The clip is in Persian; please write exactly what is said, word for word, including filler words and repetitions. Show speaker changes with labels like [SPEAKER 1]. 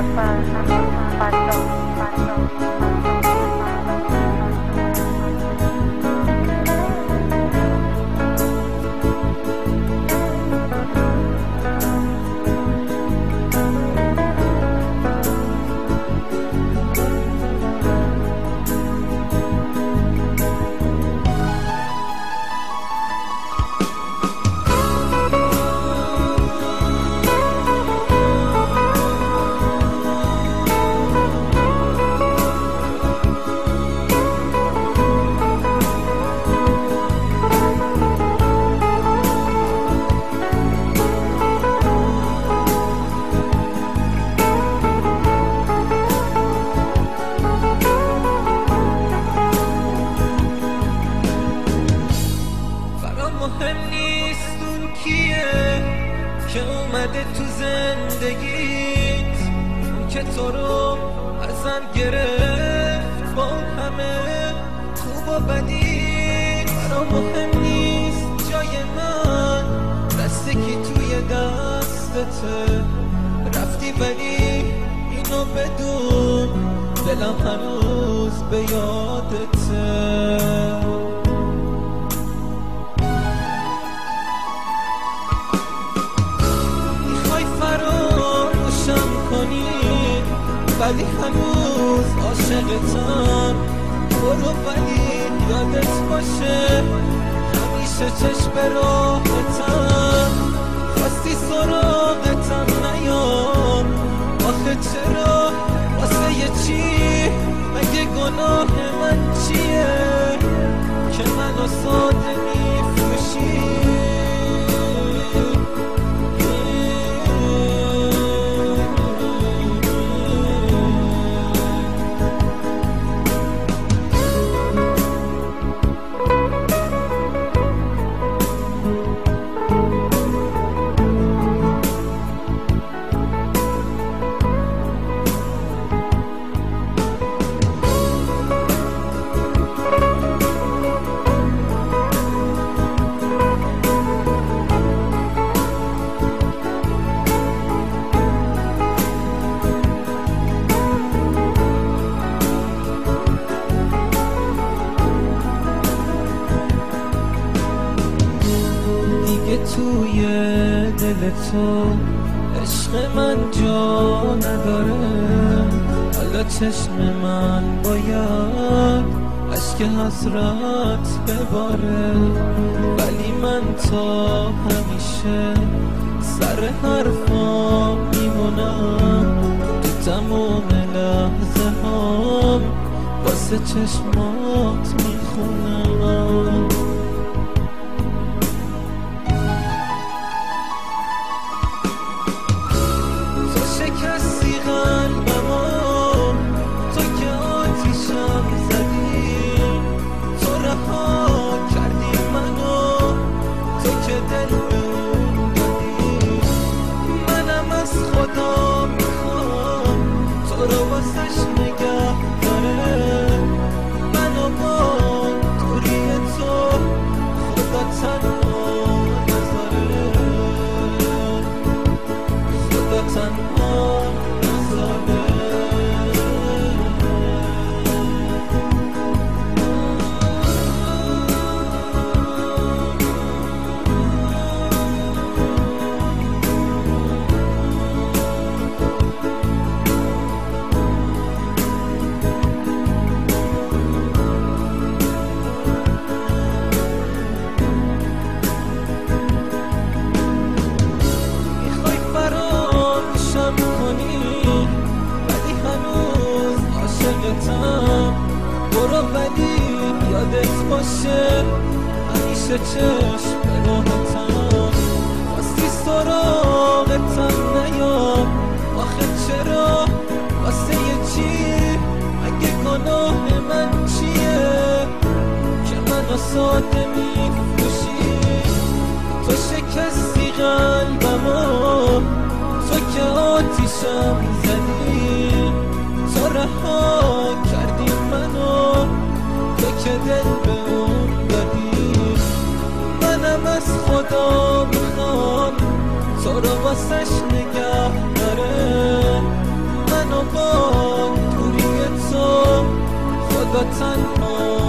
[SPEAKER 1] که اومده تو زندگیت، اون که تو رو ازم گرفت با همه خوب و بدی. برام مهم نیست جای من دسته کی توی دستته، رفتی ولی اینو بدون دلم هنوز به یادته. ولی هنوز عاشقتم، برو ولی یادت باشه همیشه چشم راحتم. خواستی سراغتم نیام، آخه چرا واسه یه چی؟ مگه گناه من چیه که منو ساده میفروشی؟ توی دل تو عشق من جا نداره، حالا چشم من باید اشک حسرت بباره. ولی من تا همیشه سر حرفام میمونم، تو تموم لحظه هام واسه چشمات میخونم. شکستی قلبمو، تو که آتیشم زدی، تو رها کردی منو، تو که دل به اون دادی. منم از خدا میخوام تو رو واسش نگه داره، منو با دوری تو خدا تنها نذاره، خدا تنها برو ولی یادت باشه همیشه چشم به راحتم. خواستی سراغتم نیام، آخه چرا واسه یه چی؟ مگه گناه من چیه که منو ساده میفروشی؟ تو شکستی قلبمو، تو که آتیشم زدی، تو رها کردی منو، تو که دل به اون دادی. منم از خدا میخوام تو رو واسش نگه داره، تنها